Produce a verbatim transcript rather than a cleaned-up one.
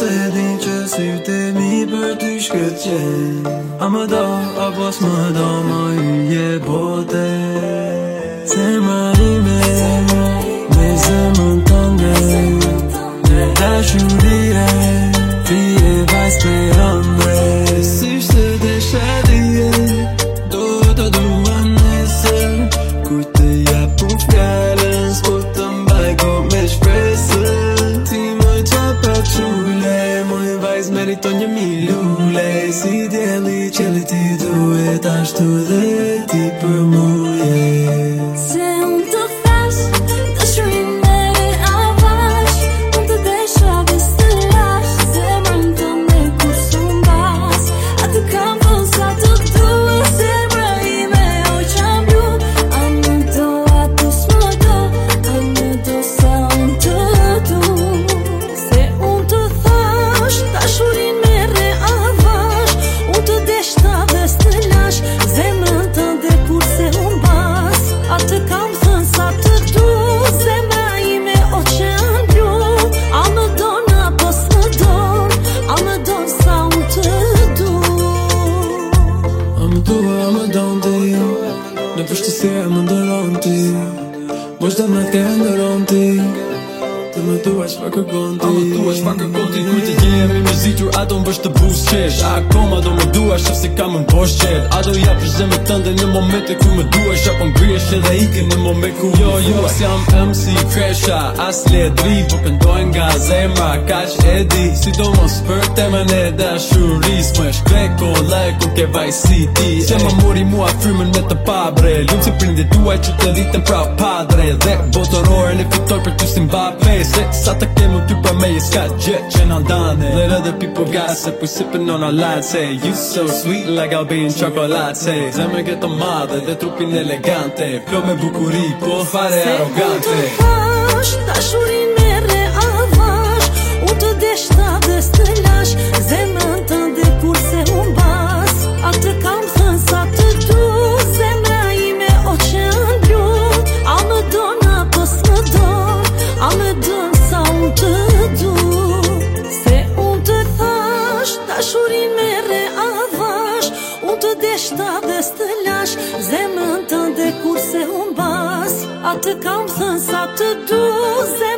se din që sytë e mi për ty shkëlqen. A më do, a pos më do, më hyje bote. Zemra ime, me zemrën tënde, me dashurie, ti e vajzë perande. Si shtë të shadije, do të dua nesër, kur të japun fjallën, s'po të mbaj ko me shpresën. Ti më qapa qule, moj vajzë meriton një mi lule. Si djeli qeli ti duhet ashtu dhe ti për muje. Se unë të thash, dashurin mere avash, unë të desha ves të lash, zemrën tënde kur s'u mbas. Atë kam thënë sa të dua, zemra ime o qam blu. A më do, a tu s'më do, a më do sa unë të du. Se unë të thash, dashurin mere avash, unë të deshta ves të lash, zemrën tënde kur se u mbas. Atë kam thënë sa të du, zemra ime o qam blu. A më don, a po s'më don, a më don sa unë të du. A më dua, a më don ti, në vështësia më ndëron ti, bosh dhe me t'ke ndëron ti, të më dua çfarë kërkon ti. A më dua çfarë kërkon ti, kur të jemi me zitur, a do m'bësh të buzëqesh. A akoma do më dua, shef si kam më bosh qet. A do japësh zemrën tënde në momente ku më duash, apo ngrihesh edhe ike në moment ku jo jo as jam M C Kresha, as ledri, po këndoj nga zemra, kaq e di. Sidomos për temën e dashuris, më e shkrek kollaj ku ke vaj si ti. Se më mori mua frymën me të pabre, lumë si prindi tuaj që të rritën pra padre. Dhe botërore në fitoj për ty si Mbappe, se sa të kemë ty për me, s'ka gjë që na ndane. Let other people gossip, we sipping on our latte. You so sweet like Albion chocolate. Zemrën ke të madhe dhe trupin elegante, plot me bukuri, po fare arrogante. Se unë të thash, dashurin mere avash, unë të deshta ves të lash, zemrën tënde kur se u mbas. Atë kam thënë sa të du, zemra ime o qam blu. A më don, a po s'më don, a më don sa unë të du. Se unë të thash, dashurin mere avash, unë të deshta ves të lash, zemrën tënde kur se u mbas. Atë kam thënë sa të du, zemra